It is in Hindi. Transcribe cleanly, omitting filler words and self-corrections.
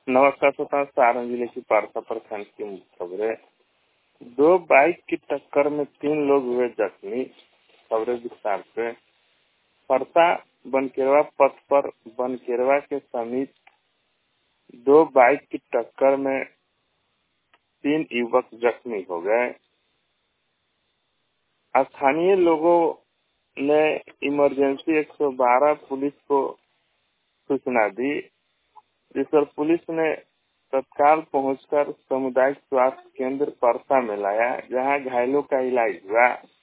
नमस्कार श्रोताओं, सारण जिले की पारसा प्रखंड की मुख्य खबरें। दो बाइक की टक्कर में 3 लोग हुए जख्मी। खबरें विस्तार से। परसा बनकेरवा पथ पर बनकेरवा के समीप दो बाइक की टक्कर में 3 युवक जख्मी हो गए। स्थानीय लोगों ने इमरजेंसी 112 पुलिस को सूचना दी, जिस पर पुलिस ने तत्काल पहुंचकर सामुदायिक स्वास्थ्य केंद्र परसा में लाया, जहां घायलों का इलाज हुआ।